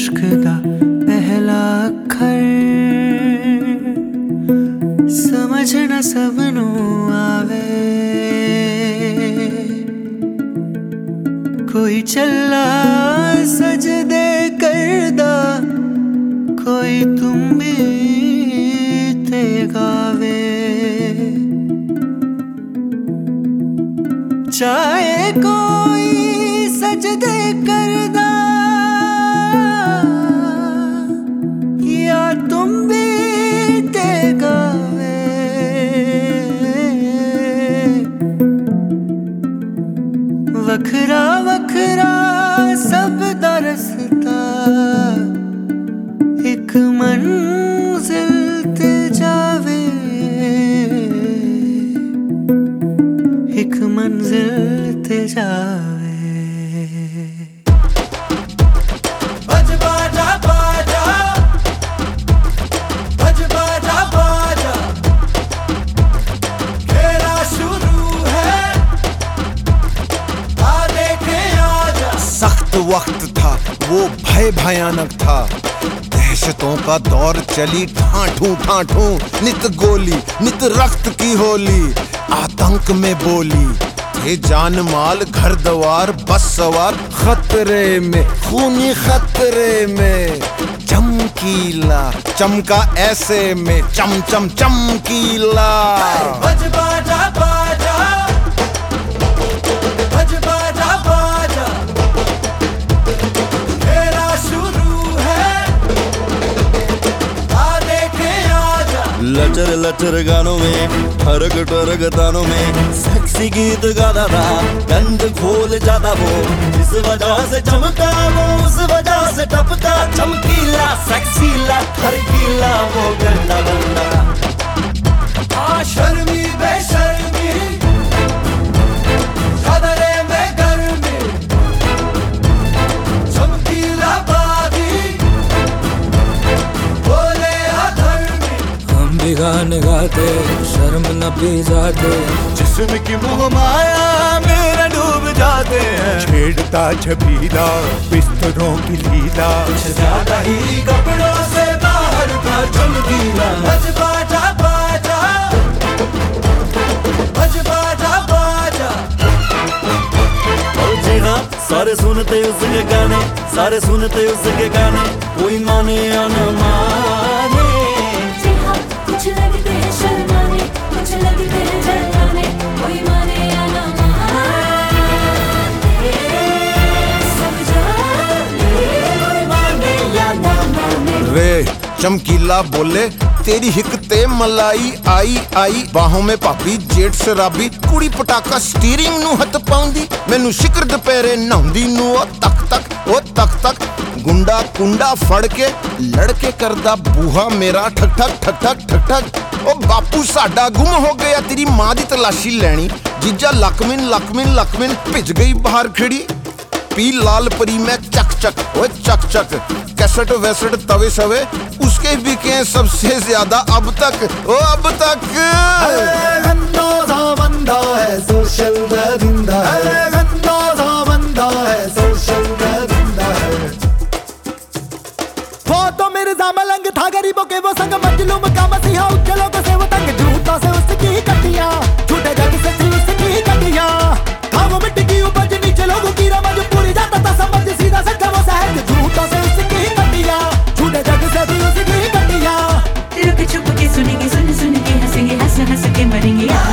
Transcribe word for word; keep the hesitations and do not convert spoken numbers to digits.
इश्क दा पहला अखर समझ न सबनू आवे। कोई चला सजदे करदा, कोई तुम भी ते गावे। चाहे कोई सजदे करदा या तुम भी ते गावे। वखरा वखरा सब दा रस्ता एक मंजिल ते जावे, एक मंजिल ते जावे। बज बाजा बाजा, बज बाजा बाजा, खेला शुरू है, आ देखे आजा। सख्त वक्त था वो, भय भयानक था, दहशतों का दौर चली ठाठू ठाठू। नित गोली नित रक्त की होली, आतंक में बोली थे जान माल घर द्वार बस सवार। खतरे में खूनी खतरे में चमकीला चमका ऐसे में चम चम चमकीला। बज बाजा बाजा, बज बाजा बाजा, खेला शुरू है, आ देखे आजा। लचर लचर गानों में ठरक ठरक तानों में सेक्सी गीत गाता था, गंद खोल जाता वो, इस वजह से चमका वो, उस वजह से टपका। चमकीला सेक्सीला हरकीला वो गंदा गंदा। आ शर्मी बेशर्मी, कदरे में गर्मी, चमकीला बागी, बोले अधर्मी। हम भी गाने गाते शर्म न पी जाते, जिस्म की मोह माया मेरा डूब जाते हैं। छेड़ता छबीला बिस्तरों की लीला, कुछ ज्यादा ही कपड़ों से बाहर का चमकीला। बज बाजा बाजा, बज बाजा बाजा। और जी हाँ, सारे सुनते उसके गाने, सारे सुनते उसके गाने, कोई माने या न माने। जी हाँ, कुछ लगते हैं शर्माने, कुछ लगते हैं जलाने, कोई माने या न माने। सब जाने, कोई माने या न माने। वे चमकीला बोले तेरी हिक ते मलाई आई आई। बाहों में पापी जेठ शराबी, कुड़ी पटाका स्टीयरिंग नू हथ पाउंदी। मैनू शिकर दुपहरे नहाउंदी नू ओ तक तक ओ तक तक। गुंडा कुंडा फड़ के लड़के करदा बूहा मेरा ठक ठक ठक ठक ठक ठक। ओ बापू साडा गुम हो गया, तेरी मां दी तलाशी लैनी। जीजा लकमिन लकमिन लकमिन भिज गई बाहर खड़ी। पी लाल परी में चक चक ओए चक चक। कैसेट वैसेट तवे सवे उसके बिके सबसे ज्यादा अब तक ओ अब तक। गंदा सा बंदा है सोशल दरिंदा है, गंदा सा बंदा है सोशल दरिंदा है। वो तो मिर्जा मलंग था, गरीबों के वो संग, मजलूम का मसीहा, उज्जलों को से वो तंग। झूठा से उसकी कटियां, झूठे जग से थी उसकी कटियां। था वो मिट्टी की उपज, नीचे लोगों की रमज, पूरी जाता था समझ, सीधा सच्चा वो सहज। झूठा से उसकी कटियां, झूठे जग से थी उसकी कटियां। रुक छुप के सुनेंगे, सुन सुन के हंसेंगे, हंस हंस के मरेंगे।